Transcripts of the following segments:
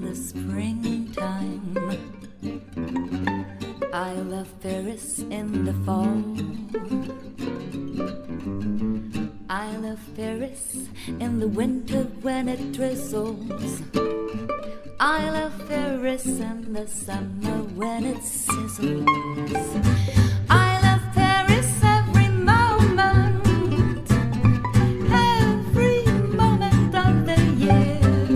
in the springtime. I love Paris in the fall. I love Paris in the winter when it drizzles. I love Paris in the summer when it sizzles. I love Paris every moment of the year.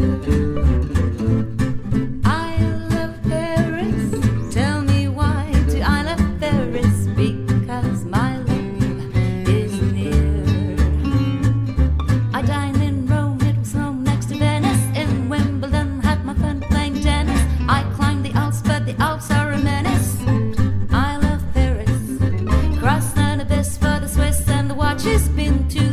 I love Paris. Tell me why do I love Paris? Because my love is near. I dined in Rome, it was home next to Venice. In Wimbledon, had my fun playing tennis. I climbed the Alps, but the Alps are a menace. I love Paris. Crossed an abyss for the Swiss, and the watch has been to